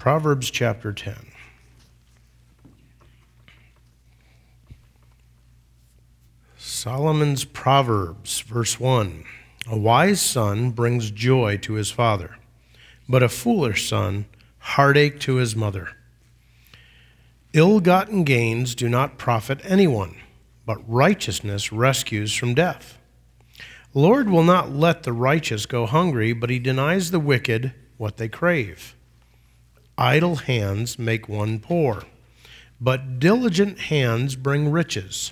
Proverbs chapter 10. Solomon's Proverbs, verse 1. A wise son brings joy to his father, but a foolish son, heartache to his mother. Ill-gotten gains do not profit anyone, but righteousness rescues from death. The Lord will not let the righteous go hungry, but he denies the wicked what they crave. Idle hands make one poor, but diligent hands bring riches.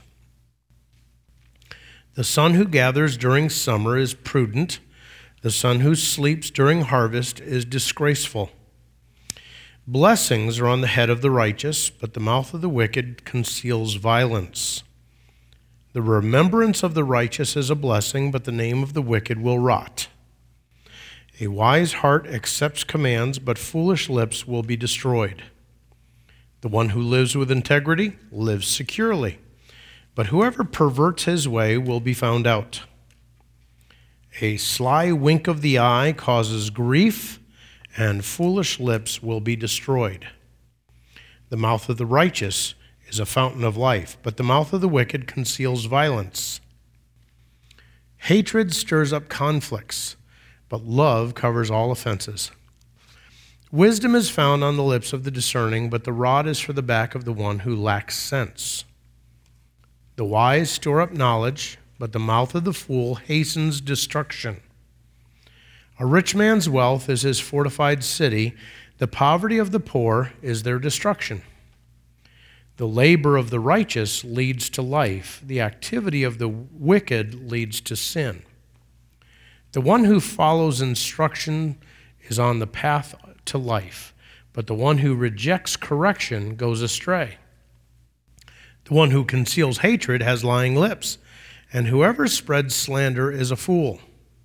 The son who gathers during summer is prudent. The son who sleeps during harvest is disgraceful. Blessings are on the head of the righteous, but the mouth of the wicked conceals violence. The remembrance of the righteous is a blessing, but the name of the wicked will rot. A wise heart accepts commands, but foolish lips will be destroyed. The one who lives with integrity lives securely, but whoever perverts his way will be found out. A sly wink of the eye causes grief, and foolish lips will be destroyed. The mouth of the righteous is a fountain of life, but the mouth of the wicked conceals violence. Hatred stirs up conflicts, but love covers all offenses. Wisdom is found on the lips of the discerning, but the rod is for the back of the one who lacks sense. The wise store up knowledge, but the mouth of the fool hastens destruction. A rich man's wealth is his fortified city. The poverty of the poor is their destruction. The labor of the righteous leads to life. The activity of the wicked leads to sin. The one who follows instruction is on the path to life, but the one who rejects correction goes astray. The one who conceals hatred has lying lips, and whoever spreads slander is a fool.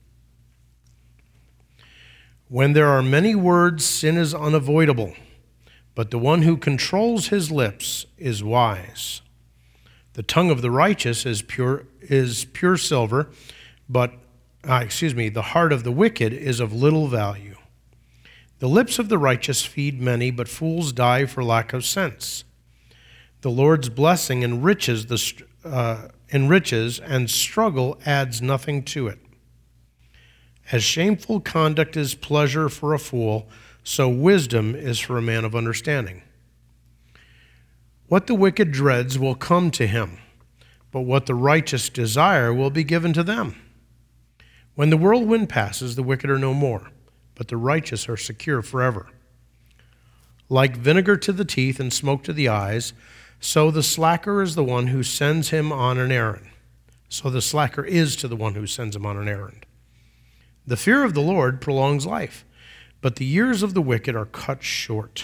When there are many words, sin is unavoidable, but the one who controls his lips is wise. The tongue of the righteous is pure silver, but the heart of the wicked is of little value. The lips of the righteous feed many, but fools die for lack of sense. The Lord's blessing enriches, and struggle adds nothing to it. As shameful conduct is pleasure for a fool, so wisdom is for a man of understanding. What the wicked dreads will come to him, but what the righteous desire will be given to them. When the whirlwind passes, the wicked are no more, but the righteous are secure forever. Like vinegar to the teeth and smoke to the eyes, so the slacker is the one who sends him on an errand. So the slacker is to the one who sends him on an errand. The fear of the Lord prolongs life, but the years of the wicked are cut short.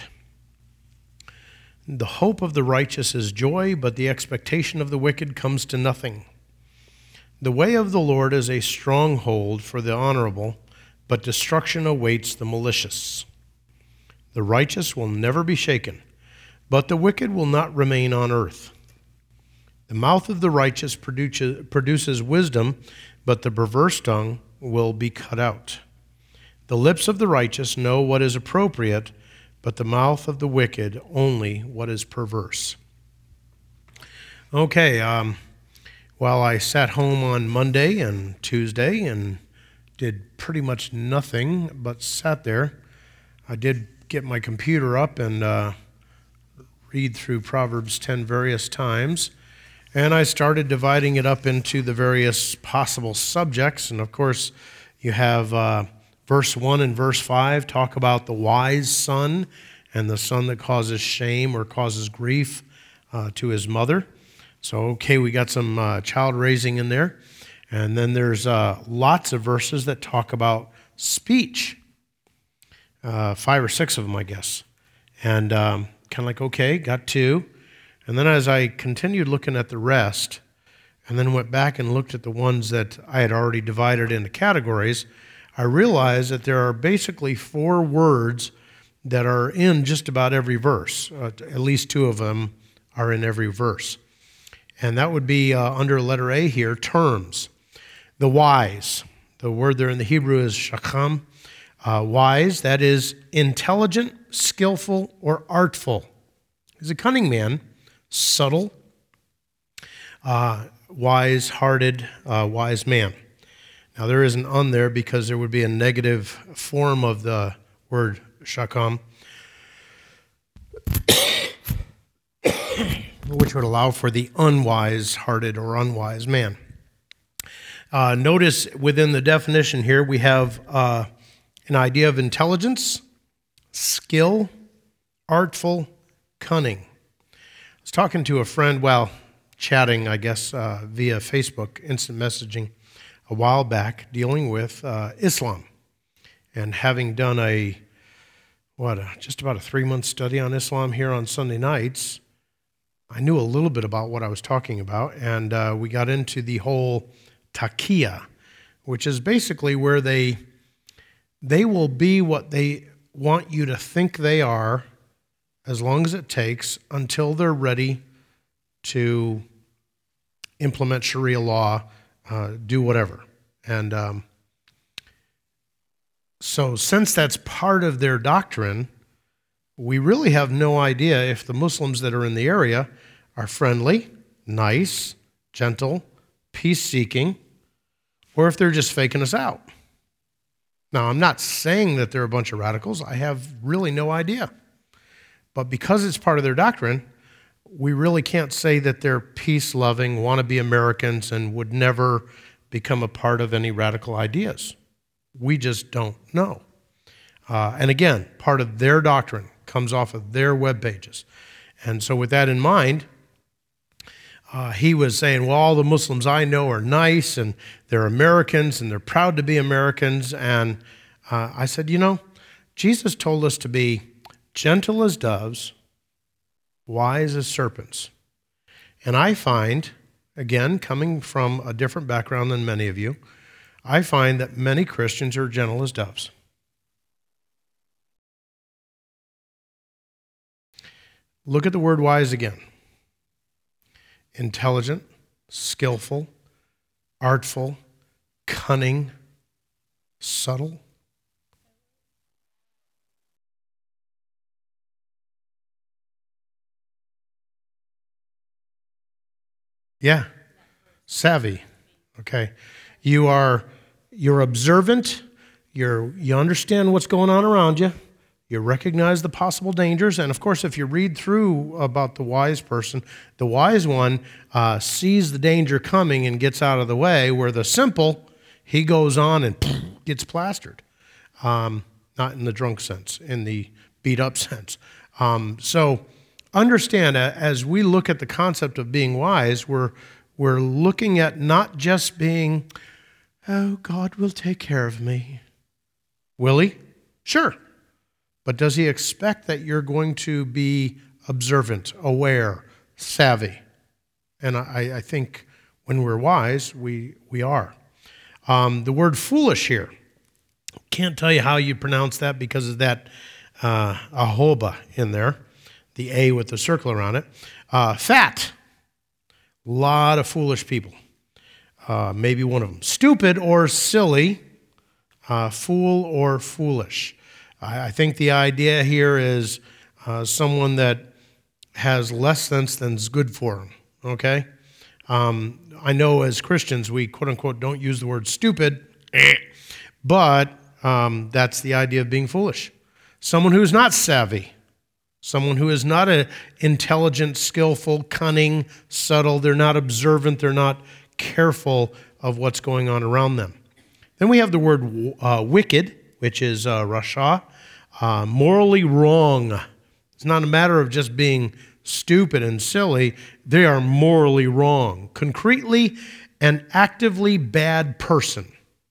The hope of the righteous is joy, but the expectation of the wicked comes to nothing. The way of the Lord is a stronghold for the honorable, but destruction awaits the malicious. The righteous will never be shaken, but the wicked will not remain on earth. The mouth of the righteous produces wisdom, but the perverse tongue will be cut out. The lips of the righteous know what is appropriate, but the mouth of the wicked only what is perverse. Okay, while I sat home on Monday and Tuesday and did pretty much nothing but sat there, I did get my computer up and read through Proverbs 10 various times, and I started dividing it up into the various possible subjects. And of course, you have verse 1 and verse 5 talk about the wise son and the son that causes shame or causes grief to his mother. So, okay, we got some child raising in there. And then there's lots of verses that talk about speech, 5 or 6 of them, I guess. And kind of like, okay, got 2. And then as I continued looking at the rest, and then went back and looked at the ones that I had already divided into categories, I realized that there are basically 4 words that are in just about every verse. At least 2 of them are in every verse. And that would be under letter A here, terms. The wise, the word there in the Hebrew is shacham. Wise, that is intelligent, skillful, or artful. He's a cunning man, subtle, wise-hearted, wise man. Now, there is an "un" there because there would be a negative form of the word shakam, which would allow for the unwise-hearted or unwise man. Notice within the definition here, we have an idea of intelligence, skill, artful, cunning. I was talking to a friend, chatting, I guess, via Facebook, instant messaging, a while back, dealing with Islam. And having done just about a 3-month study on Islam here on Sunday nights, I knew a little bit about what I was talking about, and we got into the whole taqiyya, which is basically where they will be what they want you to think they are as long as it takes until they're ready to implement Sharia law, do whatever. And so since that's part of their doctrine, we really have no idea if the Muslims that are in the area are friendly, nice, gentle, peace-seeking, or if they're just faking us out. Now, I'm not saying that they're a bunch of radicals. I have really no idea. But because it's part of their doctrine, we really can't say that they're peace-loving, wannabe Americans, and would never become a part of any radical ideas. We just don't know. And again, part of their doctrine comes off of their web pages. And so with that in mind, he was saying, well, all the Muslims I know are nice, and they're Americans, and they're proud to be Americans. And I said, Jesus told us to be gentle as doves, wise as serpents. And I find, again, coming from a different background than many of you, I find that many Christians are gentle as doves. Look at the word wise again. Intelligent, skillful, artful, cunning, subtle. Yeah, savvy. Okay, you're observant. You understand what's going on around you. You recognize the possible dangers, and of course, if you read through about the wise person, the wise one sees the danger coming and gets out of the way, where the simple, he goes on and gets plastered. Not in the drunk sense, in the beat-up sense. So understand, as we look at the concept of being wise, we're looking at not just being, oh, God will take care of me. Will he? Sure. But does he expect that you're going to be observant, aware, savvy? And I think when we're wise, we are. The word foolish here, can't tell you how you pronounce that because of that ahoba in there, the A with the circle around it. Fat, a lot of foolish people. Maybe one of them. Stupid or silly, fool or foolish. I think the idea here is someone that has less sense than is good for them, okay? I know as Christians we, quote-unquote, don't use the word stupid, but that's the idea of being foolish. Someone who's not savvy, someone who is not intelligent, skillful, cunning, subtle, they're not observant, they're not careful of what's going on around them. Then we have the word wicked, which is rasha, morally wrong. It's not a matter of just being stupid and silly. They are morally wrong. Concretely, an actively bad person.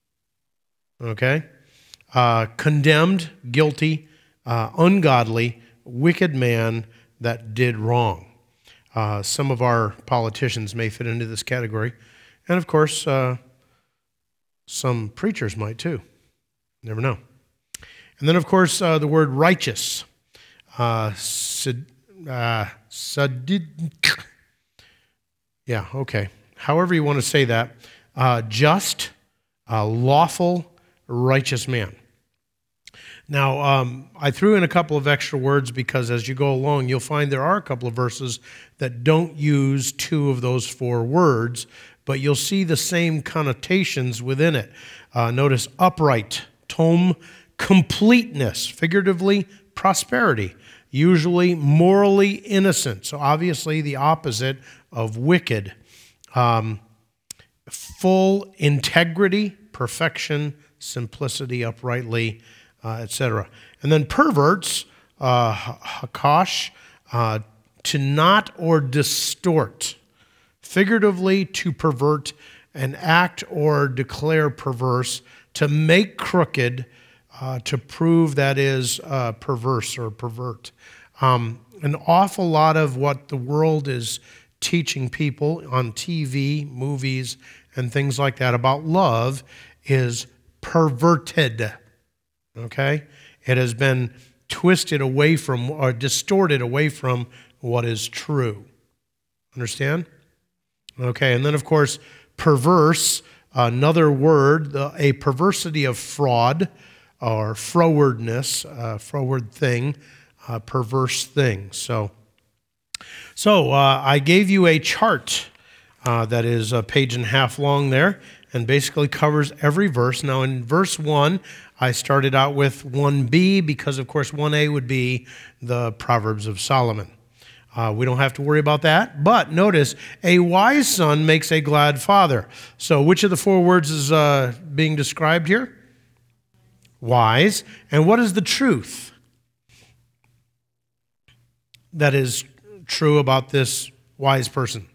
Okay? Condemned, guilty, ungodly, wicked man that did wrong. Some of our politicians may fit into this category. And of course, some preachers might too. Never know. And then, of course, the word righteous. Yeah, okay. However you want to say that. Just, lawful, righteous man. Now, I threw in a couple of extra words because as you go along, you'll find there are a couple of verses that don't use two of those four words, but you'll see the same connotations within it. Notice upright, tom, completeness, figuratively, prosperity, usually morally innocent. So obviously the opposite of wicked. Full integrity, perfection, simplicity, uprightly, etc. And then perverts, hakash, to knot or distort. Figuratively, to pervert, an act or declare perverse, to make crooked, to prove that is perverse or pervert. An awful lot of what the world is teaching people on TV, movies, and things like that about love is perverted. Okay? It has been twisted away from or distorted away from what is true. Understand? Okay, and then of course, perverse, another word, a perversity of fraud or frowardness, froward thing, perverse thing. So I gave you a chart that is a page and a half long there and basically covers every verse. Now in verse 1, I started out with 1b because, of course, 1a would be the Proverbs of Solomon. We don't have to worry about that. But notice, a wise son makes a glad father. So which of the four words is being described here? Wise. And what is the truth that is true about this wise person?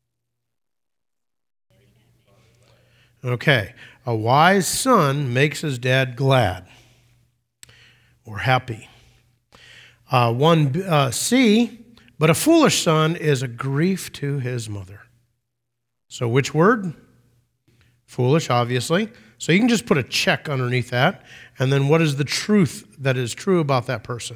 Okay. A wise son makes his dad glad or happy. 1c, but a foolish son is a grief to his mother. So which word? Foolish, obviously. So you can just put a check underneath that. And then what is the truth that is true about that person?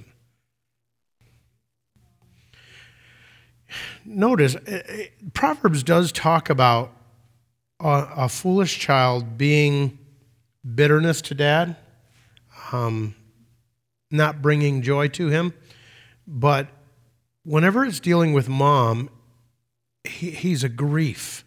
Notice, Proverbs does talk about a foolish child being bitterness to dad, not bringing joy to him. But whenever it's dealing with mom, he's a grief.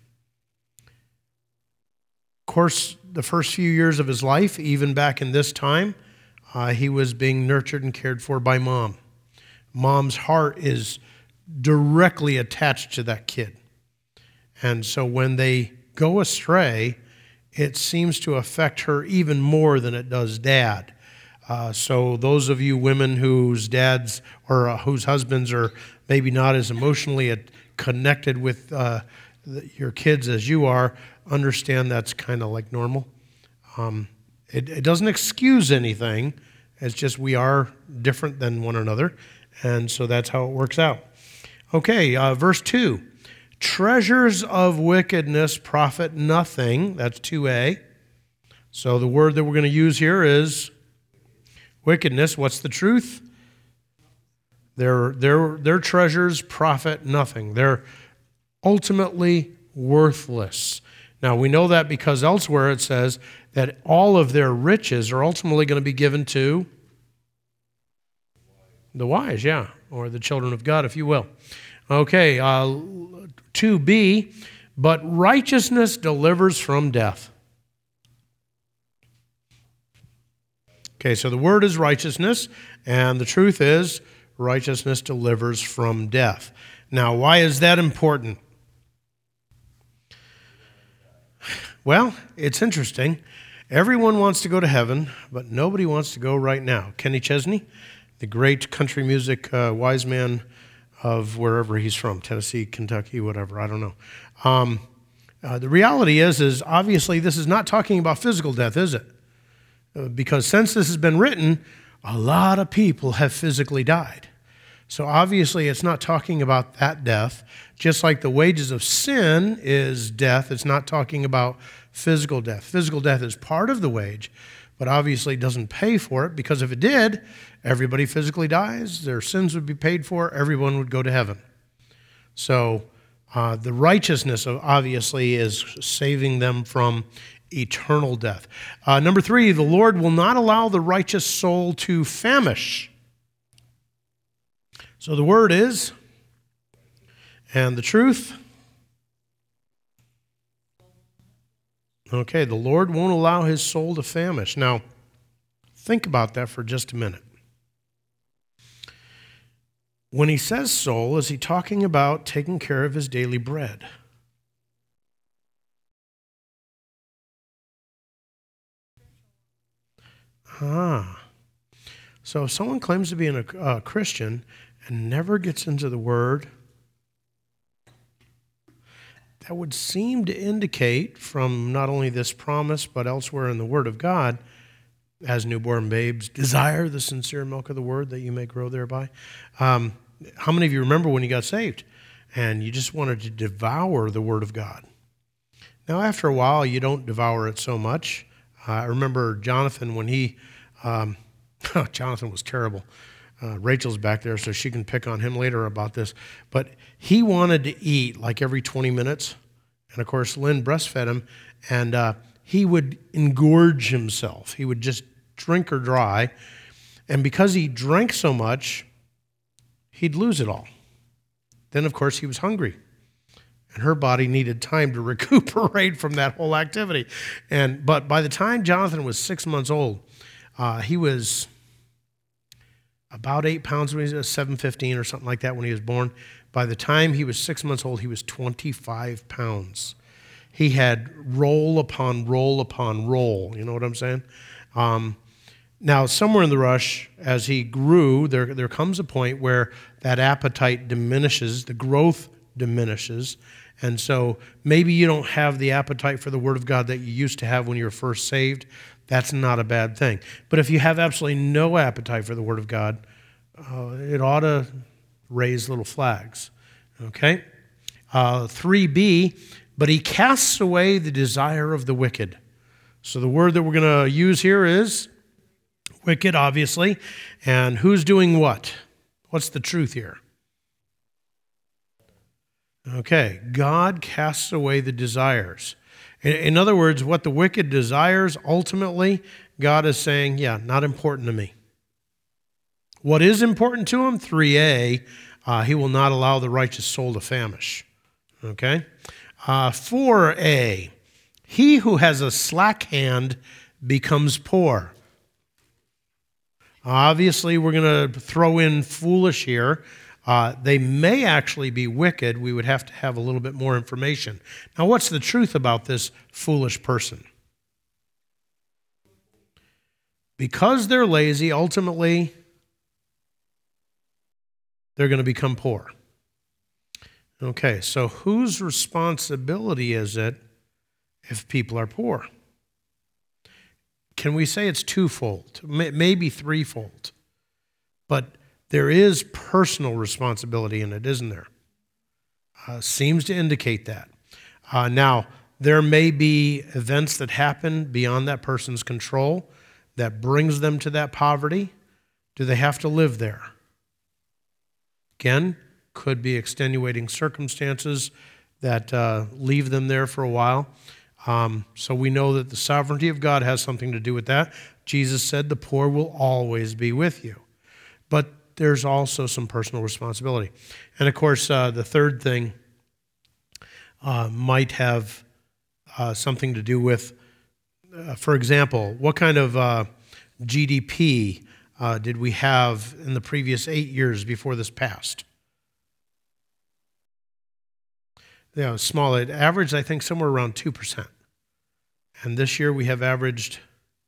Of course, the first few years of his life, even back in this time, he was being nurtured and cared for by mom. Mom's heart is directly attached to that kid. And so when they go astray, it seems to affect her even more than it does dad. So those of you women whose dads or whose husbands are maybe not as emotionally connected with your kids as you are, understand that's kind of like normal. It doesn't excuse anything. It's just we are different than one another. And so that's how it works out. Okay, verse 2. Treasures of wickedness profit nothing. That's 2a. So the word that we're going to use here is wickedness. What's the truth? Their treasures profit nothing. They're ultimately worthless. Now, we know that because elsewhere it says that all of their riches are ultimately going to be given to the wise, or the children of God, if you will. Okay, 2b, but righteousness delivers from death. Okay, so the word is righteousness, and the truth is righteousness delivers from death. Now, why is that important? Well, it's interesting. Everyone wants to go to heaven, but nobody wants to go right now. Kenny Chesney, the great country music wise man of wherever he's from, Tennessee, Kentucky, whatever, I don't know. The reality is obviously this is not talking about physical death, is it? Because since this has been written, a lot of people have physically died. So obviously it's not talking about that death. Just like the wages of sin is death, it's not talking about physical death. Physical death is part of the wage, but obviously doesn't pay for it, because if it did, everybody physically dies, their sins would be paid for, everyone would go to heaven. So the righteousness of obviously is saving them from eternal death. Number 3, the Lord will not allow the righteous soul to famish. So the word is, and the truth. Okay, the Lord won't allow his soul to famish. Now, think about that for just a minute. When he says soul, is he talking about taking care of his daily bread? So if someone claims to be a Christian and never gets into the Word, that would seem to indicate from not only this promise but elsewhere in the Word of God, as newborn babes desire the sincere milk of the Word that you may grow thereby. How many of you remember when you got saved and you just wanted to devour the Word of God? Now, after a while, you don't devour it so much. I remember Jonathan when he, Jonathan was terrible. Rachel's back there, so she can pick on him later about this. But he wanted to eat like every 20 minutes. And, of course, Lynn breastfed him, and he would engorge himself. He would just drink her dry. And because he drank so much, he'd lose it all. Then, of course, he was hungry. And her body needed time to recuperate from that whole activity. But by the time Jonathan was 6 months old, he was about 8 pounds when he was 715 or something like that when he was born. By the time he was 6 months old, he was 25 pounds. He had roll upon roll upon roll. You know what I'm saying? Now, somewhere in the rush, as he grew, there comes a point where that appetite diminishes, the growth diminishes, and so maybe you don't have the appetite for the Word of God that you used to have when you were first saved. That's not a bad thing. But if you have absolutely no appetite for the Word of God, it ought to raise little flags. Okay? 3b, but he casts away the desire of the wicked. So the word that we're going to use here is wicked, obviously. And who's doing what? What's the truth here? Okay, God casts away the desires. In other words, what the wicked desires, ultimately, God is saying, yeah, not important to me. What is important to him? 3a, he will not allow the righteous soul to famish. Okay? 4a, he who has a slack hand becomes poor. Obviously, we're going to throw in foolish here. They may actually be wicked. We would have to have a little bit more information. Now, what's the truth about this foolish person? Because they're lazy, ultimately, they're going to become poor. Okay, so whose responsibility is it if people are poor? Can we say it's twofold, maybe threefold? But there is personal responsibility in it, isn't there? Seems to indicate that. Now, there may be events that happen beyond that person's control that brings them to that poverty. Do they have to live there? Again, could be extenuating circumstances that leave them there for a while. So we know that the sovereignty of God has something to do with that. Jesus said the poor will always be with you. But there's also some personal responsibility. And of course, the third thing might have something to do with, for example, what kind of GDP did we have in the previous 8 years before this passed? Yeah, small. It averaged, I think, somewhere around 2%. And this year we have averaged,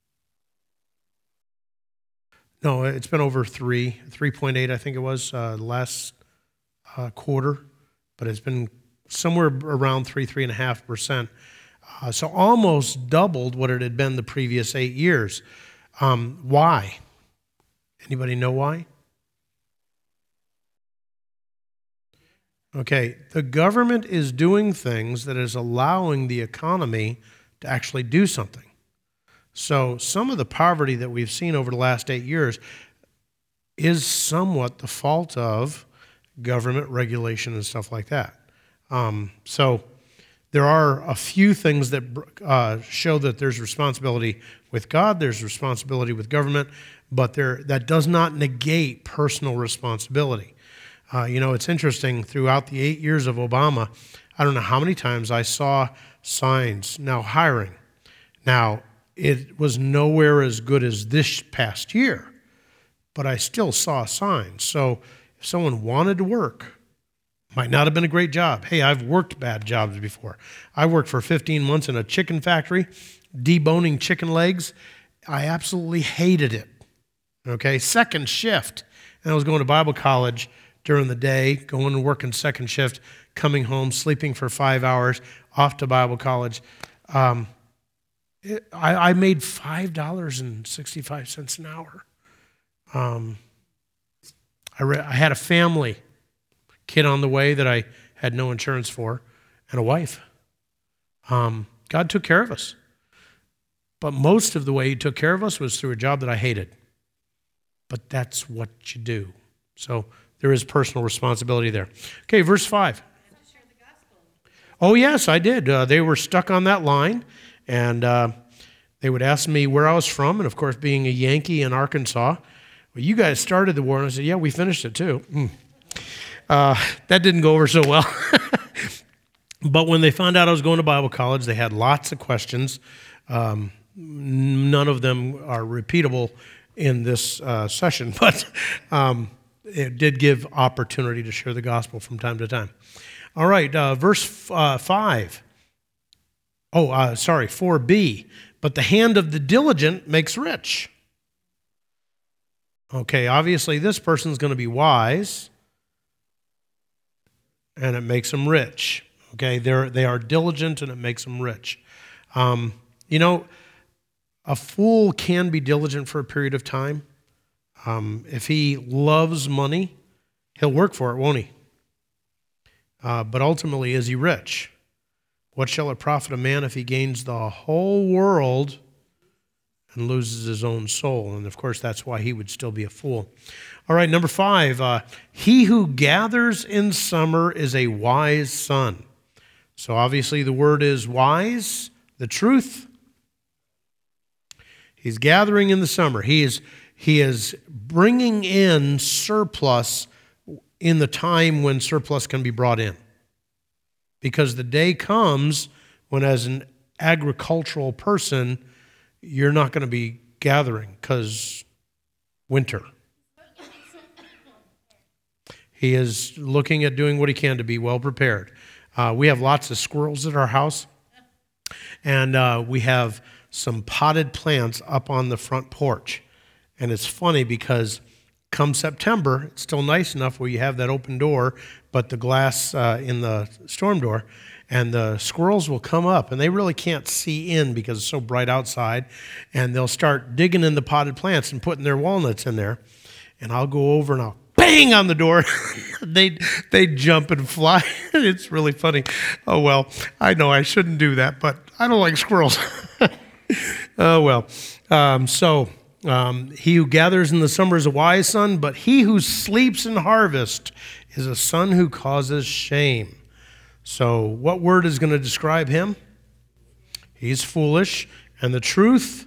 no, it's been over 3.8, I think it was, last quarter. But it's been somewhere around 3.5%. So almost doubled what it had been the previous 8 years. Why? Anybody know why? Okay, the government is doing things that is allowing the economy to actually do something. So some of the poverty that we've seen over the last 8 years is somewhat the fault of government regulation and stuff like that. So There are a few things that show that there's responsibility with God, there's responsibility with government, but that does not negate personal responsibility. It's interesting, throughout the 8 years of Obama, I don't know how many times I saw signs, now hiring. Now, it was nowhere as good as this past year, but I still saw signs. So if someone wanted to work, might not have been a great job. Hey, I've worked bad jobs before. I worked for 15 months in a chicken factory, deboning chicken legs. I absolutely hated it. Okay, second shift. And I was going to Bible college during the day, going to work in second shift, coming home, sleeping for 5 hours, off to Bible college. I made $5.65 an hour. I had a family, kid on the way that I had no insurance for, and a wife. God took care of us. But most of the way he took care of us was through a job that I hated. But that's what you do. So there is personal responsibility there. Okay, verse 5. Oh, yes, I did. They were stuck on that line, and they would ask me where I was from, and of course, being a Yankee in Arkansas, well, you guys started the war, and I said, yeah, we finished it too. That didn't go over so well. But when they found out I was going to Bible college, they had lots of questions. None of them are repeatable in this session, but it did give opportunity to share the gospel from time to time. All right, verse 5. 4b. But the hand of the diligent makes rich. Okay, obviously this person's going to be wise, and it makes them rich. Okay, they are diligent, and it makes them rich. A fool can be diligent for a period of time. If he loves money, he'll work for it, won't he? But ultimately, is he rich? What shall it profit a man if he gains the whole world and loses his own soul? And of course, that's why he would still be a fool. All right, number 5, he who gathers in summer is a wise son. So obviously the word is wise, the truth. He's gathering in the summer. He is bringing in surplus in the time when surplus can be brought in. Because the day comes when, as an agricultural person, you're not going to be gathering because winter. He is looking at doing what he can to be well prepared. We have lots of squirrels at our house, and we have some potted plants up on the front porch. And it's funny because come September, it's still nice enough where you have that open door, but the glass in the storm door, and the squirrels will come up, and they really can't see in because it's so bright outside, and they'll start digging in the potted plants and putting their walnuts in there. And I'll go over and I'll bang on the door. they jump and fly. It's really funny. Oh, well, I know I shouldn't do that, but I don't like squirrels. Oh, well. He who gathers in the summer is a wise son, but he who sleeps in harvest is a son who causes shame. So what word is going to describe him? He's foolish. And the truth?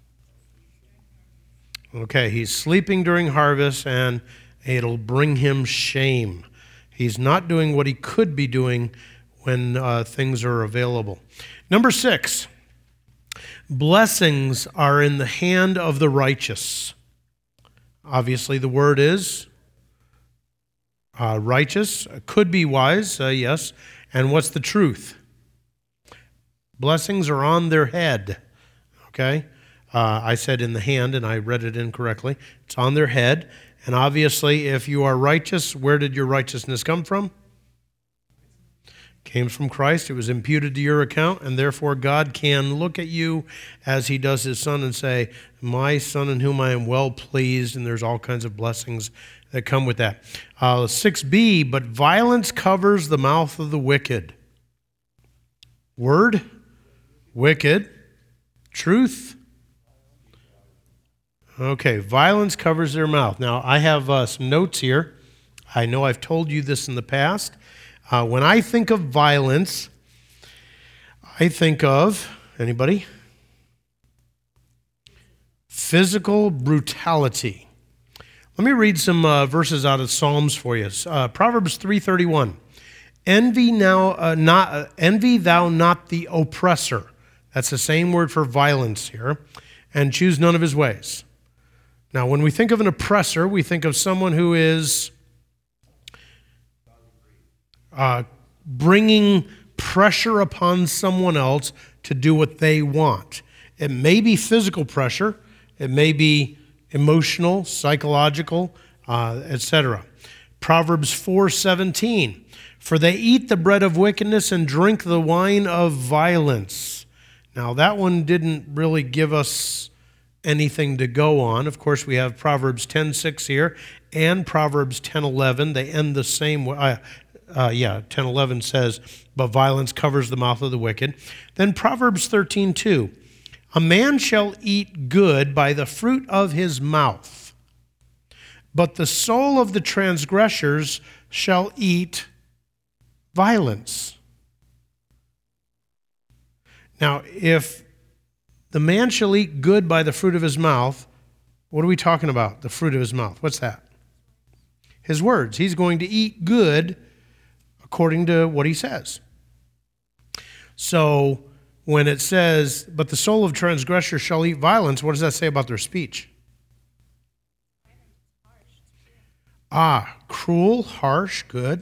Okay, he's sleeping during harvest, and it'll bring him shame. He's not doing what he could be doing when things are available. Number 6. Blessings are in the hand of the righteous. Obviously, the word is righteous. Could be wise, yes. And what's the truth? Blessings are on their head. Okay? I said in the hand, and I read it incorrectly. It's on their head. And obviously, if you are righteous, where did your righteousness come from? Came from Christ. It was imputed to your account, and therefore God can look at you as he does his son and say, my son in whom I am well pleased, and there's all kinds of blessings that come with that. 6b, but violence covers the mouth of the wicked. Word, wicked, truth. Okay, violence covers their mouth. Now, I have some notes here. I know I've told you this in the past. When I think of violence, I think of, anybody? Physical brutality. Let me read some verses out of Psalms for you. Proverbs 3:31. Envy thou not the oppressor. That's the same word for violence here. And choose none of his ways. Now, when we think of an oppressor, we think of someone who is bringing pressure upon someone else to do what they want. It may be physical pressure. It may be emotional, psychological, etc. Proverbs 4:17. For they eat the bread of wickedness and drink the wine of violence. Now, that one didn't really give us anything to go on. Of course, we have Proverbs 10:6 here and Proverbs 10:11. They end the same way. 10:11 says, but violence covers the mouth of the wicked. Then Proverbs 13:2. A man shall eat good by the fruit of his mouth, but the soul of the transgressors shall eat violence. Now, if the man shall eat good by the fruit of his mouth, what are we talking about? The fruit of his mouth. What's that? His words. He's going to eat good according to what he says. So when it says, but the soul of transgressor shall eat violence, what does that say about their speech? Cruel, harsh, good.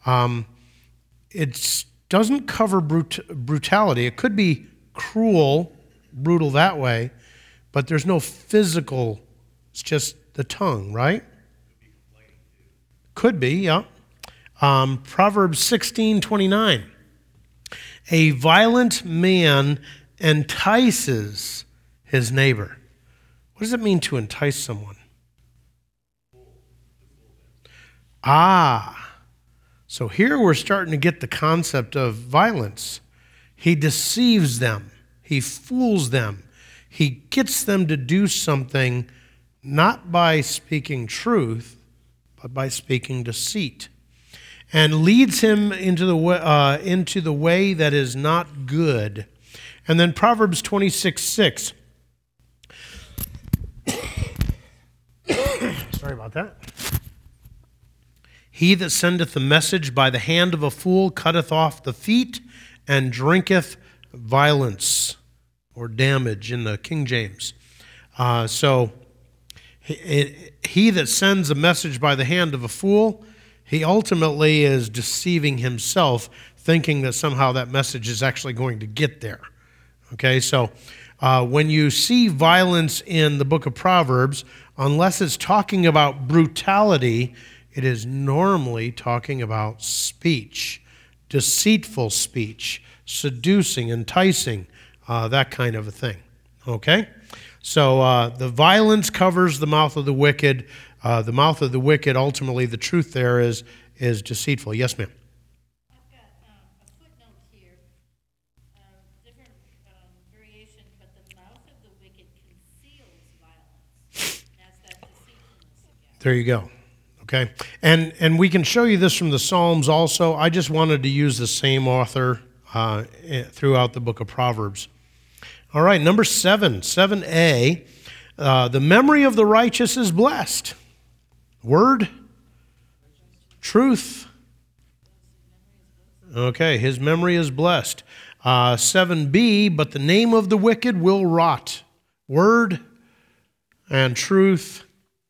It doesn't cover brutality. It could be cruel, brutal that way, but there's no physical. It's just the tongue, right? Could be, yeah. Proverbs 16:29. A violent man entices his neighbor. What does it mean to entice someone? So here we're starting to get the concept of violence. He deceives them. He fools them. He gets them to do something not by speaking truth, but by speaking deceit, and leads him into the way that is not good. And then Proverbs 26:6. Sorry about that. He that sendeth a message by the hand of a fool cutteth off the feet and drinketh violence, or damage in the King James. So he that sends a message by the hand of a fool, he ultimately is deceiving himself, thinking that somehow that message is actually going to get there. Okay, so when you see violence in the book of Proverbs, unless it's talking about brutality, it is normally talking about speech, deceitful speech, seducing, enticing, that kind of a thing. Okay? So the violence covers the mouth of the wicked. The mouth of the wicked, ultimately, the truth there is deceitful. Yes, ma'am? I've got a footnote here, different variation, but the mouth of the wicked conceals violence. That's that deceitfulness again. There you go. Okay? And we can show you this from the Psalms also. I just wanted to use the same author throughout the book of Proverbs. All right, number 7a. The memory of the righteous is blessed. Word, truth. Okay, his memory is blessed. 7b, but the name of the wicked will rot. Word and truth.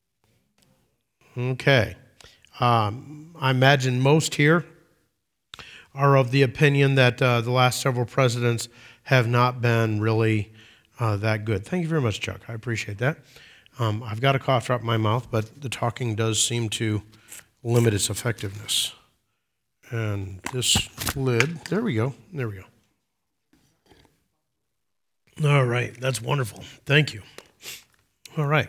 Okay. I imagine most here are of the opinion that the last several presidents have not been really that good. Thank you very much, Chuck. I appreciate that. I've got a cough drop in my mouth, but the talking does seem to limit its effectiveness. And this lid, there we go. All right, that's wonderful. Thank you. All right.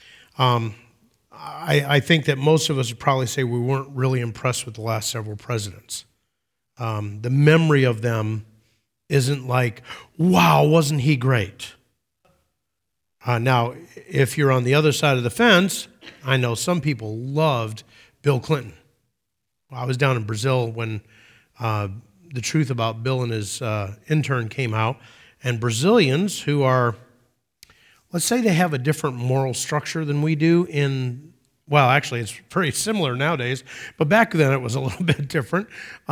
I think that most of us would probably say we weren't really impressed with the last several presidents. The memory of them isn't like, wow, wasn't he great? Now, if you're on the other side of the fence, I know some people loved Bill Clinton. I was down in Brazil when the truth about Bill and his intern came out, and Brazilians who are, let's say they have a different moral structure than we do well, actually, it's pretty similar nowadays, but back then it was a little bit different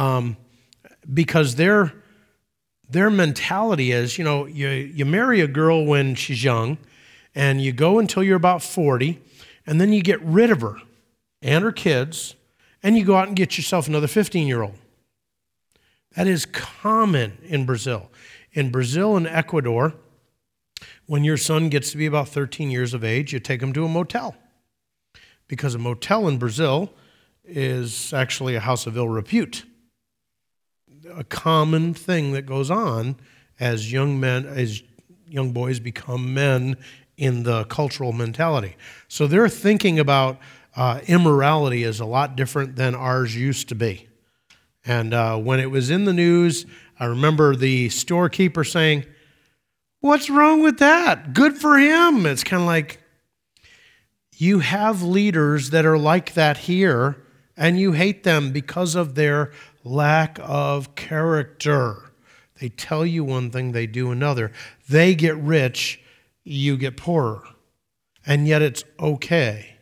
because their mentality is, you marry a girl when she's young, and you go until you're about 40, and then you get rid of her and her kids, and you go out and get yourself another 15-year-old. That is common in Brazil. In Brazil and Ecuador, when your son gets to be about 13 years of age, you take him to a motel. Because a motel in Brazil is actually a house of ill repute. A common thing that goes on as young boys become men in the cultural mentality. So their thinking about immorality is a lot different than ours used to be. And when it was in the news, I remember the storekeeper saying, "What's wrong with that? Good for him." It's kind of like, you have leaders that are like that here, and you hate them because of their lack of character. They tell you one thing, they do another. They get rich, you get poorer. And yet it's okay.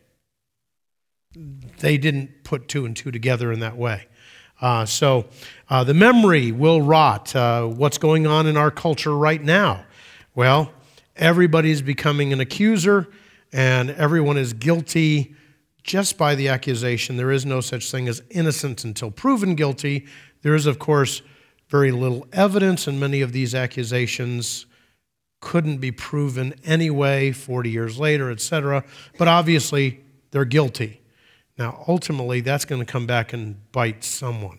They didn't put two and two together in that way. So the memory will rot. What's going on in our culture right now? Well, everybody's becoming an accuser, and everyone is guilty just by the accusation. There is no such thing as innocent until proven guilty. There is, of course, very little evidence, and many of these accusations couldn't be proven anyway 40 years later, etc. But obviously, they're guilty. Now, ultimately, that's going to come back and bite someone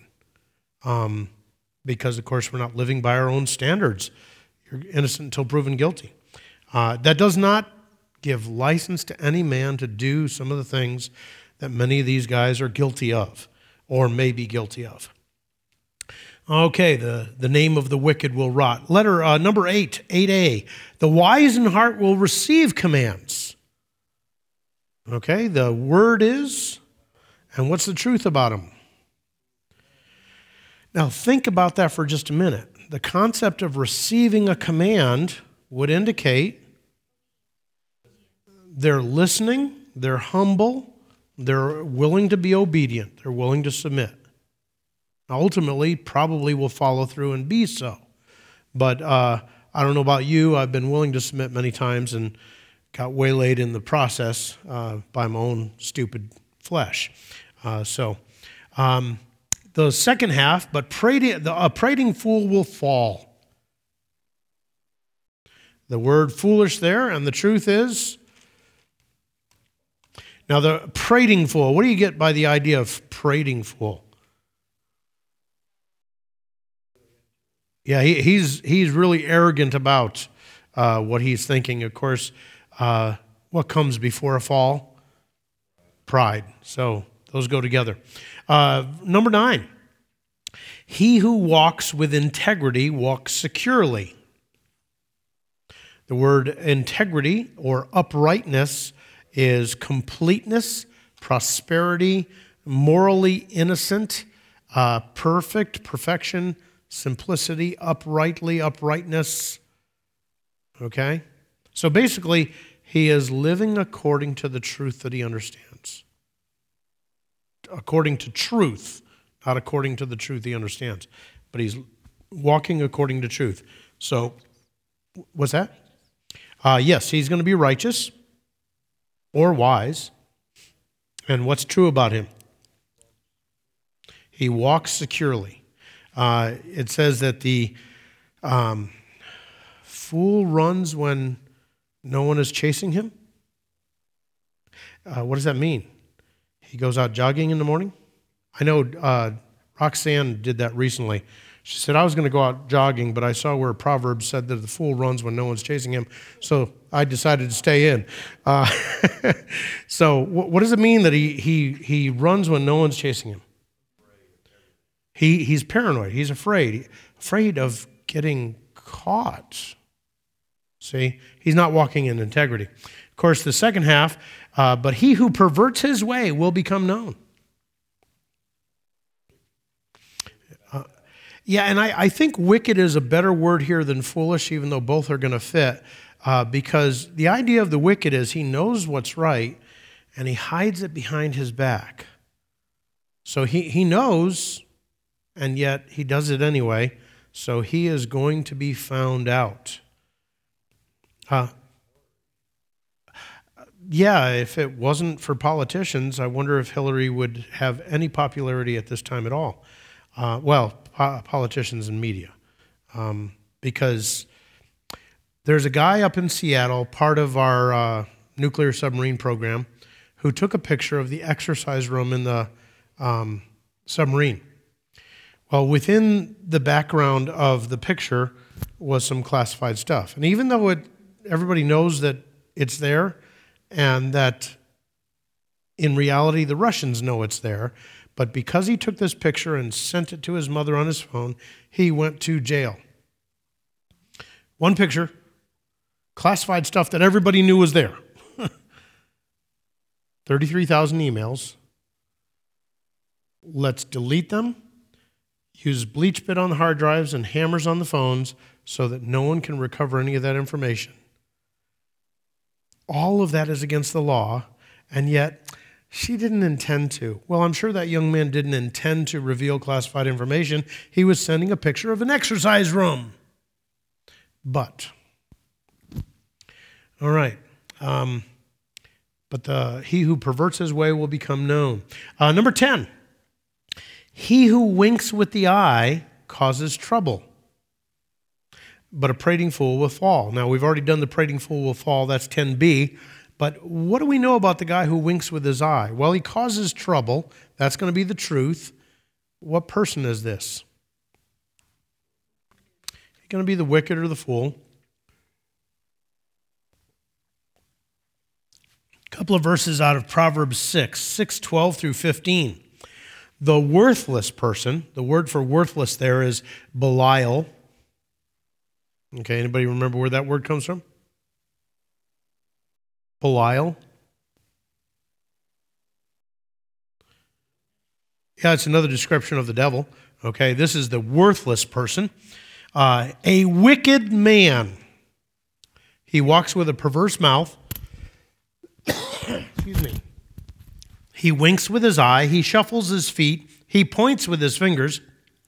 because, of course, we're not living by our own standards. You're innocent until proven guilty. That does not give license to any man to do some of the things that many of these guys are guilty of or may be guilty of. Okay, the name of the wicked will rot. Letter number 8, 8a. The wise in heart will receive commands. Okay, the word is, and what's the truth about them? Now think about that for just a minute. The concept of receiving a command would indicate they're listening, they're humble, they're willing to be obedient, they're willing to submit. Ultimately, probably will follow through and be so. But I don't know about you, I've been willing to submit many times and got waylaid in the process by my own stupid flesh. The second half, but a prating fool will fall. The word foolish there, and the truth is, now the prating fool, what do you get by the idea of prating fool? Yeah, he's really arrogant about what he's thinking. Of course, what comes before a fall? Pride. So those go together. Number 9, he who walks with integrity walks securely. The word integrity or uprightness is completeness, prosperity, morally innocent, perfect, perfection, simplicity, uprightness. Okay? So basically, he is living according to the truth that he understands. According to truth, not according to the truth he understands. But he's walking according to truth. So, what's that? Yes, he's going to be righteous or wise. And what's true about him? He walks securely. It says that the fool runs when no one is chasing him. What does that mean? He goes out jogging in the morning? I know Roxanne did that recently. She said, I was going to go out jogging, but I saw where Proverbs said that the fool runs when no one's chasing him, so I decided to stay in. So what does it mean that he runs when no one's chasing him? He's paranoid. He's afraid of getting caught. See? He's not walking in integrity. Of course, the second half, but he who perverts his way will become known. Yeah, and I think wicked is a better word here than foolish, even though both are going to fit, because the idea of the wicked is he knows what's right, and he hides it behind his back. So he knows, and yet he does it anyway, so he is going to be found out. Yeah, if it wasn't for politicians, I wonder if Hillary would have any popularity at this time at all. Politicians and media. Because there's a guy up in Seattle, part of our nuclear submarine program, who took a picture of the exercise room in the submarine. Well, within the background of the picture was some classified stuff. And even though everybody knows that it's there and that in reality the Russians know it's there, but because he took this picture and sent it to his mother on his phone, he went to jail. One picture, classified stuff that everybody knew was there. 33,000 emails. Let's delete them, use bleach bit on the hard drives and hammers on the phones so that no one can recover any of that information. All of that is against the law, and yet she didn't intend to. Well, I'm sure that young man didn't intend to reveal classified information. He was sending a picture of an exercise room. But, all right. But he who perverts his way will become known. Number 10, he who winks with the eye causes trouble, but a prating fool will fall. Now, we've already done the prating fool will fall. That's 10b. But what do we know about the guy who winks with his eye? Well, he causes trouble. That's going to be the truth. What person is this? He's going to be the wicked or the fool. A couple of verses out of Proverbs 6:12 through 15. The worthless person, the word for worthless there is Belial. Okay, anybody remember where that word comes from? Belial. Yeah, it's another description of the devil. Okay, this is the worthless person. A wicked man. He walks with a perverse mouth. Excuse me. He winks with his eye. He shuffles his feet. He points with his fingers.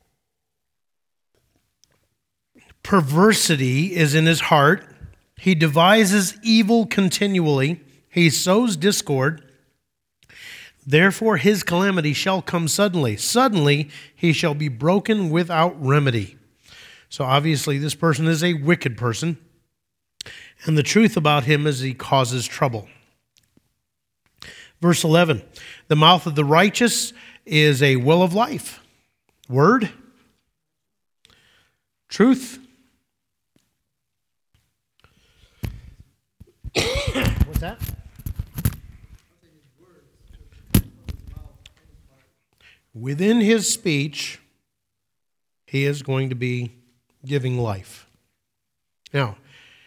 Perversity is in his heart. He devises evil continually. He sows discord. Therefore his calamity shall come suddenly. Suddenly he shall be broken without remedy. So obviously this person is a wicked person. And the truth about him is he causes trouble. Verse 11, the mouth of the righteous is a well of life. Word. Truth. What's that? Within his speech, he is going to be giving life. Now,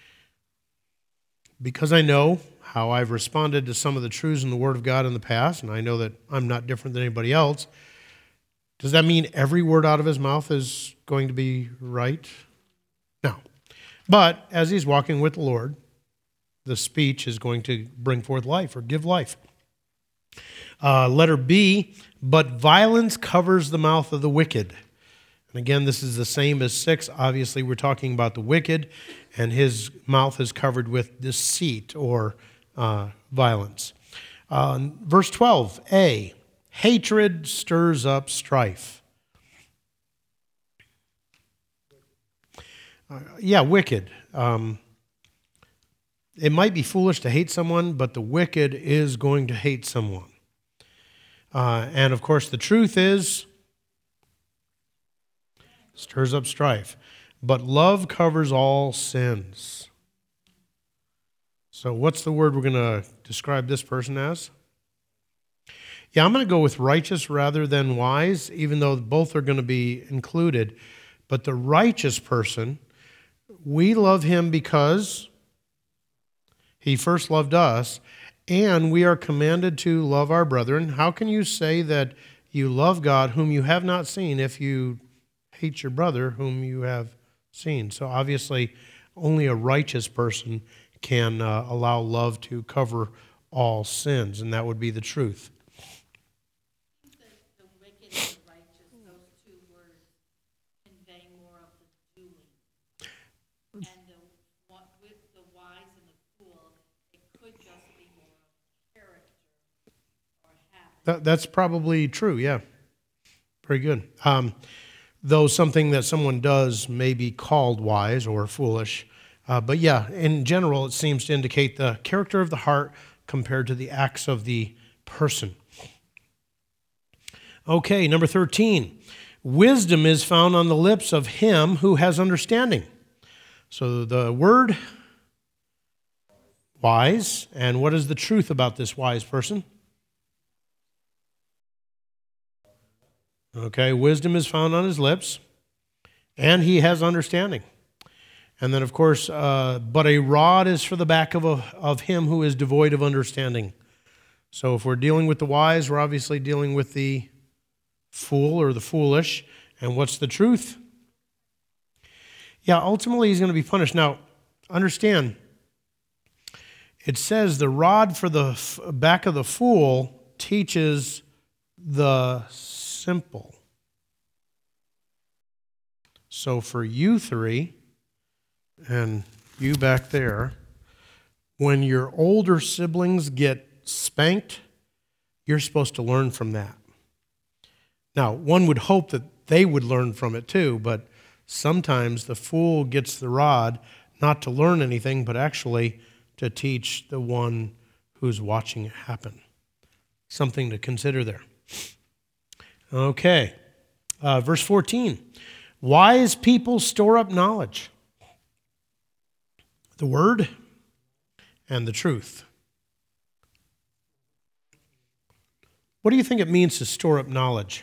because I know how I've responded to some of the truths in the Word of God in the past, and I know that I'm not different than anybody else, does that mean every word out of his mouth is going to be right? No. But as he's walking with the Lord, the speech is going to bring forth life or give life. Letter B, but violence covers the mouth of the wicked. And again, this is the same as 6. Obviously, we're talking about the wicked, and his mouth is covered with deceit or violence. Verse 12, A, hatred stirs up strife. Wicked. It might be foolish to hate someone, but the wicked is going to hate someone. And of course, the truth is, stirs up strife. But love covers all sins. So what's the word we're going to describe this person as? Yeah, I'm going to go with righteous rather than wise, even though both are going to be included. But the righteous person, we love him because he first loved us, and we are commanded to love our brethren. How can you say that you love God whom you have not seen if you hate your brother whom you have seen. So obviously, only a righteous person can allow love to cover all sins, and that would be the truth. The wicked and the righteous, those two words convey more of the doing. And the wise and the fool, it could just be more of character or habit. That's probably true, yeah. Very good. Though something that someone does may be called wise or foolish. But yeah, in general, it seems to indicate the character of the heart compared to the acts of the person. Okay, number 13. Wisdom is found on the lips of him who has understanding. So the word wise, and what is the truth about this wise person? Okay, wisdom is found on his lips, and he has understanding. And then, of course, but a rod is for the back of him who is devoid of understanding. So if we're dealing with the wise, we're obviously dealing with the fool or the foolish. And what's the truth? Yeah, ultimately he's going to be punished. Now, understand, it says the rod for the back of the fool teaches the simple. So for you three, and you back there, when your older siblings get spanked, you're supposed to learn from that. Now, one would hope that they would learn from it too, but sometimes the fool gets the rod not to learn anything, but actually to teach the one who's watching it happen. Something to consider there. Okay, verse 14. Wise people store up knowledge, the word, and the truth. What do you think it means to store up knowledge?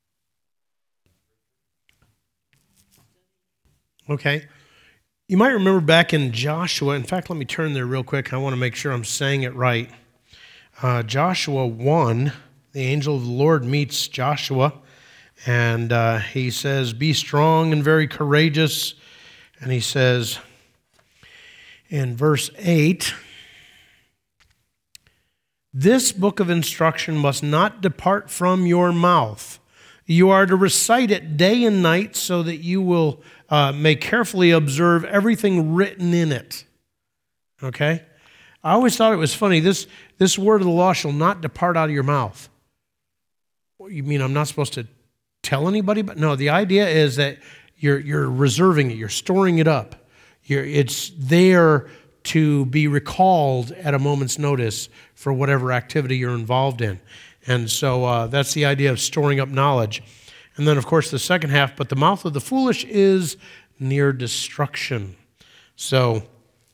Okay. You might remember back in Joshua, in fact, let me turn there real quick. I want to make sure I'm saying it right. Joshua 1, the angel of the Lord meets Joshua, and he says, be strong and very courageous. And he says in verse 8, this book of instruction must not depart from your mouth. You are to recite it day and night so that you will may carefully observe everything written in it. Okay? I always thought it was funny. This word of the law shall not depart out of your mouth. What, you mean I'm not supposed to tell anybody? But no, the idea is that you're reserving it. You're storing it up. It's there to be recalled at a moment's notice for whatever activity you're involved in. And so that's the idea of storing up knowledge. And then, of course, the second half, but the mouth of the foolish is near destruction. So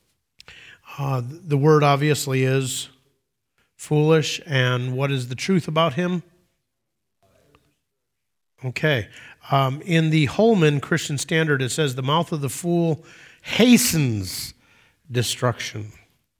the word obviously is foolish. And what is the truth about him? Okay. In the Holman Christian Standard, it says the mouth of the fool hastens destruction.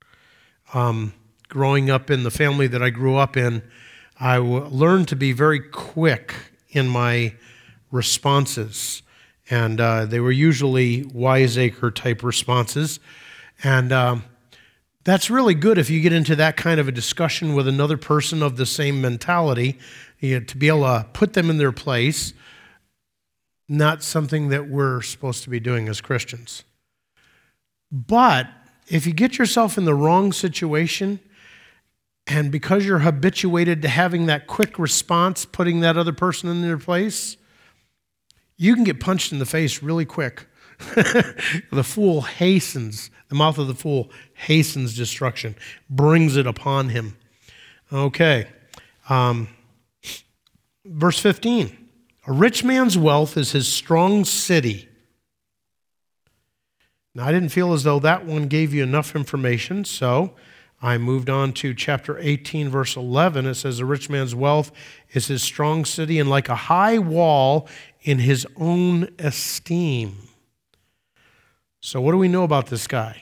Growing up in the family that I grew up in, I learned to be very quick in my responses. And they were usually wiseacre-type responses. And that's really good if you get into that kind of a discussion with another person of the same mentality, to be able to put them in their place, not something that we're supposed to be doing as Christians. But if you get yourself in the wrong situation, and because you're habituated to having that quick response, putting that other person in their place, you can get punched in the face really quick. The fool hastens, the mouth of the fool hastens destruction, brings it upon him. Okay. Verse 15. A rich man's wealth is his strong city. Now, I didn't feel as though that one gave you enough information, so I moved on to chapter 18, verse 11. It says, a rich man's wealth is his strong city, and like a high wall in his own esteem. So what do we know about this guy?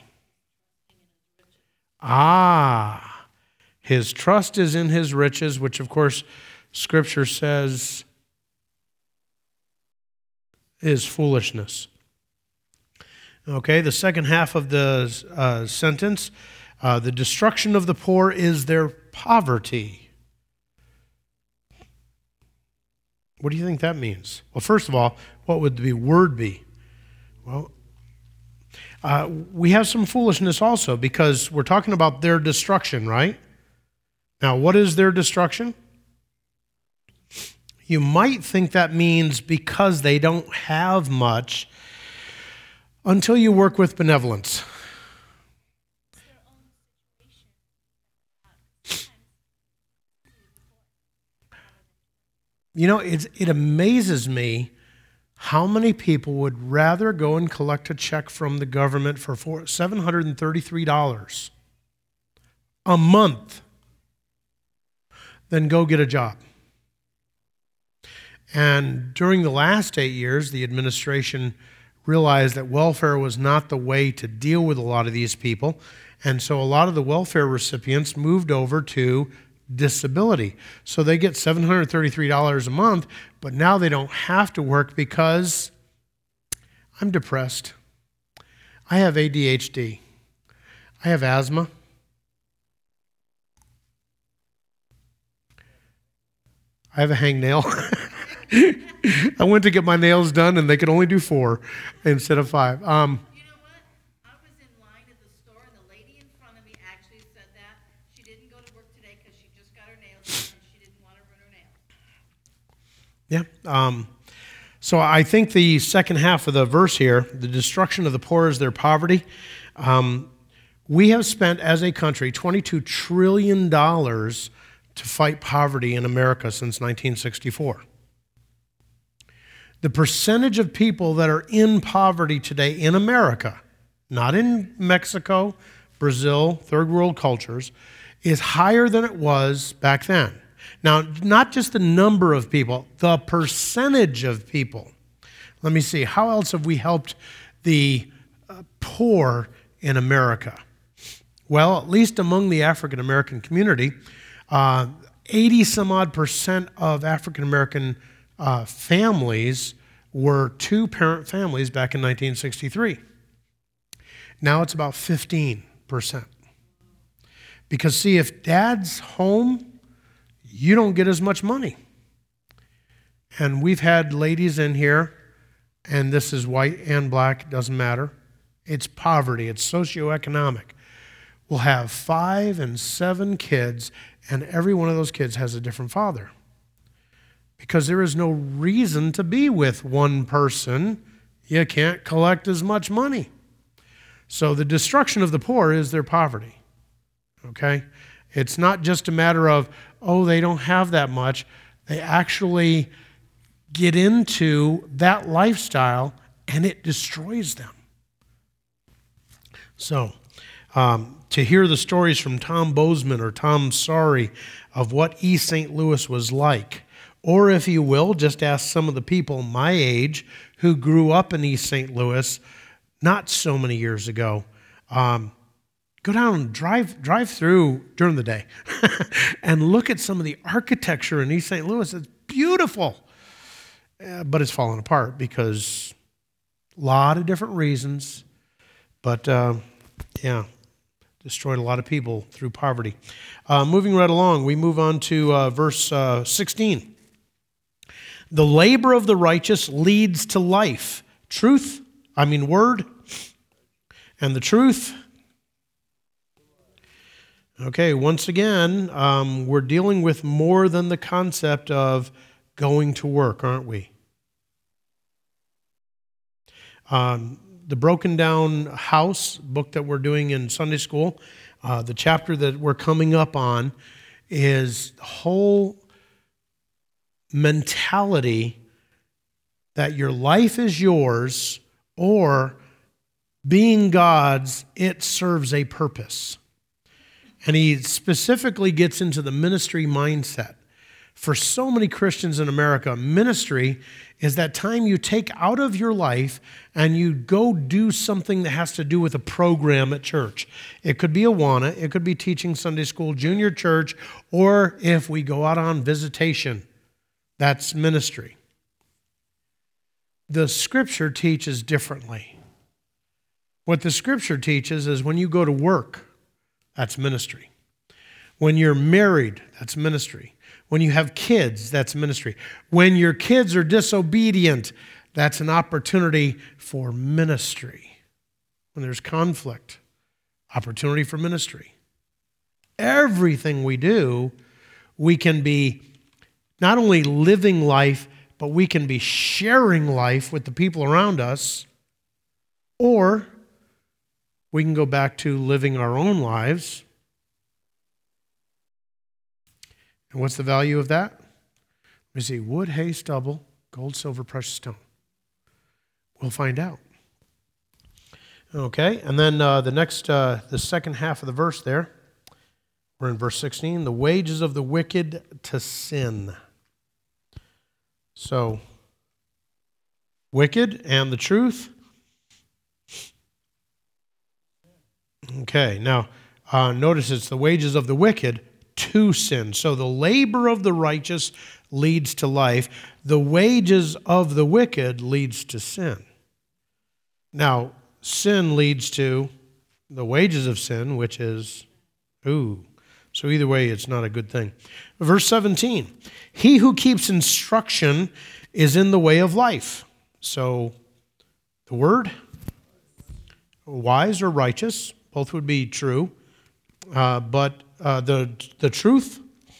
His trust is in his riches, which of course Scripture says is foolishness. Okay, the second half of the sentence, the destruction of the poor is their poverty. What do you think that means? Well, first of all, what would the word be? Well, we have some foolishness also because we're talking about their destruction, right? Now, what is their destruction? You might think that means because they don't have much until you work with benevolence. You know, it amazes me how many people would rather go and collect a check from the government for $733 a month than go get a job. And during the last 8 years, the administration realized that welfare was not the way to deal with a lot of these people. And so a lot of the welfare recipients moved over to disability. So they get $733 a month, but now they don't have to work because I'm depressed. I have ADHD. I have asthma. I have a hangnail. I went to get my nails done, and they could only do 4 instead of 5. You know what? I was in line at the store, and the lady in front of me actually said that. She didn't go to work today because she just got her nails done, and she didn't want to ruin her nails. Yeah. So I think the second half of the verse here, the destruction of the poor is their poverty. We have spent, as a country, $22 trillion to fight poverty in America since 1964. The percentage of people that are in poverty today in America, not in Mexico, Brazil, third world cultures, is higher than it was back then. Now, not just the number of people, the percentage of people. Let me see, how else have we helped the poor in America? Well, at least among the African American community, 80 some odd percent of African American families were 2-parent families back in 1963. Now it's about 15%. Because see, if dad's home, you don't get as much money. And we've had ladies in here, and this is white and black, doesn't matter. It's poverty, it's socioeconomic. We'll have 5 and 7 kids, and every one of those kids has a different father. Because there is no reason to be with one person. You can't collect as much money. So the destruction of the poor is their poverty. Okay? It's not just a matter of, oh, they don't have that much. They actually get into that lifestyle, and it destroys them. So, to hear the stories from Tom Bozeman or Tom Sorry of what East St. Louis was like, or if you will, just ask some of the people my age who grew up in East St. Louis not so many years ago. Go down and drive through during the day and look at some of the architecture in East St. Louis. It's beautiful, but it's fallen apart because a lot of different reasons. But destroyed a lot of people through poverty. Moving right along, we move on to verse 16. The labor of the righteous leads to life. Word, and the truth. Okay, once again, we're dealing with more than the concept of going to work, aren't we? The Broken Down House book that we're doing in Sunday school, the chapter that we're coming up on is the whole mentality that your life is yours, or being God's, it serves a purpose. And he specifically gets into the ministry mindset. For so many Christians in America, ministry is that time you take out of your life and you go do something that has to do with a program at church. It could be Awana, it could be teaching Sunday school, junior church, or if we go out on visitation, that's ministry. the Scripture teaches differently. What the Scripture teaches is when you go to work, that's ministry. When you're married, that's ministry. When you have kids, that's ministry. When your kids are disobedient, that's an opportunity for ministry. When there's conflict, opportunity for ministry. Everything we do, we can be not only living life, but we can be sharing life with the people around us, or we can go back to living our own lives. And what's the value of that? We see wood, hay, stubble, gold, silver, precious stone. We'll find out. Okay, and then the second half of the verse there, we're in verse 16, the wages of the wicked to sin. So, wicked and the truth. Okay, now notice it's the wages of the wicked to sin. So the labor of the righteous leads to life. The wages of the wicked leads to sin. Now, sin leads to the wages of sin, which is, so either way, it's not a good thing. Verse 17, he who keeps instruction is in the way of life. So the word, wise or righteous, both would be true. But the truth.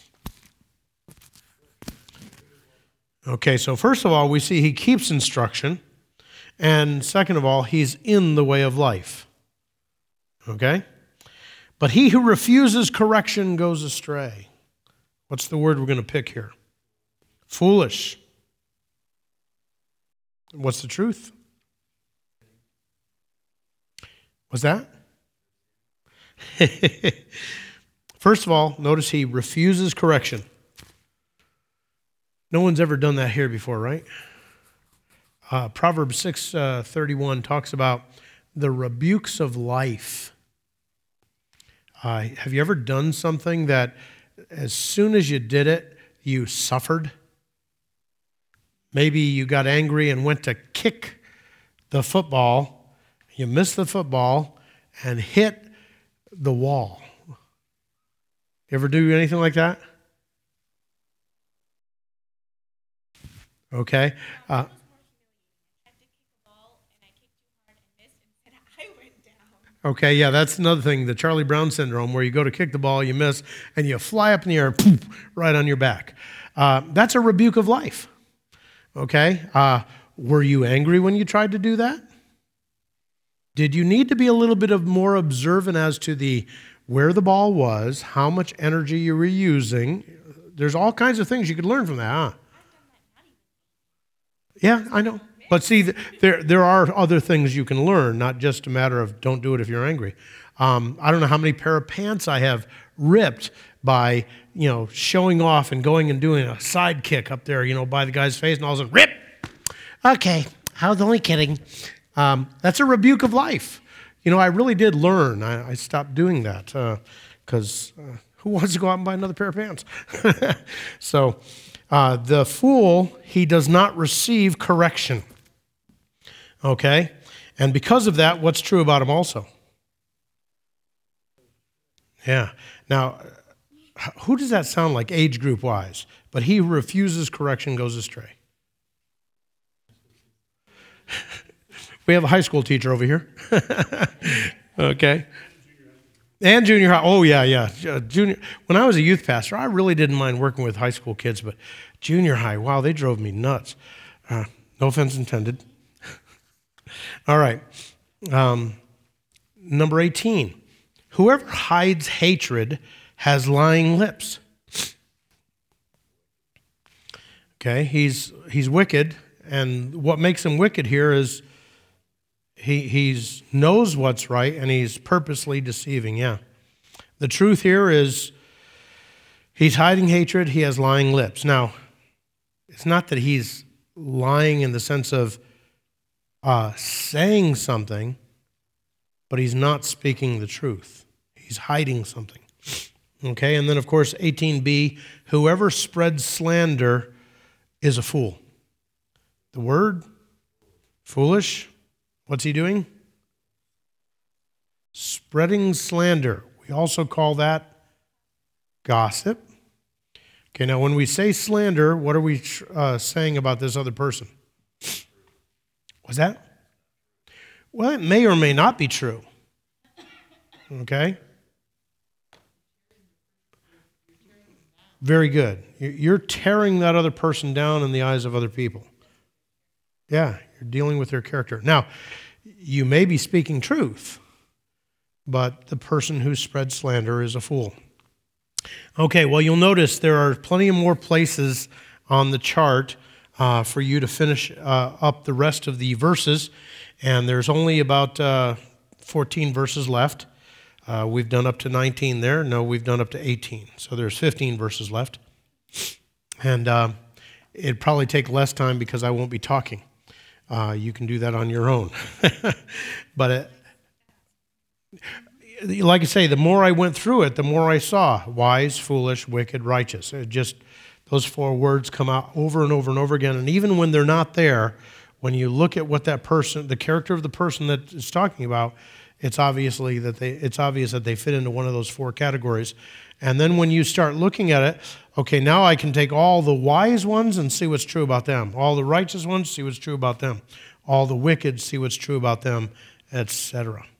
Okay, so first of all, we see he keeps instruction. And second of all, he's in the way of life. Okay? But he who refuses correction goes astray. What's the word we're going to pick here? Foolish. What's the truth? What's that? First of all, notice he refuses correction. No one's ever done that here before, right? Proverbs 6:31 talks about the rebukes of life. Have you ever done something that as soon as you did it, you suffered? Maybe you got angry and went to kick the football. You missed the football and hit the wall. You ever do anything like that? Okay. Okay, yeah, that's another thing, the Charlie Brown syndrome, where you go to kick the ball, you miss, and you fly up in the air, poof, right on your back. That's a rebuke of life. Okay? Were you angry when you tried to do that? Did you need to be a little bit more observant as to where the ball was, how much energy you were using? There's all kinds of things you could learn from that, huh? Yeah, I know. But see, there are other things you can learn, not just a matter of don't do it if you're angry. I don't know how many pair of pants I have ripped by, showing off and going and doing a side kick up there, by the guy's face, and all of a sudden, rip! Okay, I was only kidding. That's a rebuke of life. I really did learn. I stopped doing that because who wants to go out and buy another pair of pants? So the fool, he does not receive correction. Okay? And because of that, what's true about him also? Yeah. Now, who does that sound like age group wise? But he who refuses correction goes astray. We have a high school teacher over here. Okay. And junior high. Oh, yeah. Junior. When I was a youth pastor, I really didn't mind working with high school kids, but junior high, wow, they drove me nuts. No offense intended. All right. Number 18. Whoever hides hatred has lying lips. Okay, he's wicked, and what makes him wicked here is he knows what's right, and he's purposely deceiving. Yeah. The truth here is he's hiding hatred, he has lying lips. Now, it's not that he's lying in the sense of saying something, but he's not speaking the truth. He's hiding something. Okay, and then of course 18b, whoever spreads slander is a fool. The word, Foolish. What's he doing? Spreading slander. We also call that gossip. Okay, now when we say slander, what are we saying about this other person? What's that? Well, it may or may not be true. Okay? Very good. You're tearing that other person down in the eyes of other people. Yeah, you're dealing with their character. Now, you may be speaking truth, but the person who spreads slander is a fool. Okay, well, you'll notice there are plenty of more places on the chart for you to finish up the rest of the verses, and there's only about 14 verses left. We've done up to 19 there. No, we've done up to 18. So there's 15 verses left. And it'd probably take less time because I won't be talking. You can do that on your own. But like I say, the more I went through it, the more I saw wise, foolish, wicked, righteous. It just, those four words come out over and over and over again. And even when they're not there, when you look at what that person, the character of the person that is talking about, it's obvious that they fit into one of those four categories. And then when you start looking at it, okay, now I can take all the wise ones and see what's true about them. All the righteous ones, see what's true about them. All the wicked, see what's true about them, etc.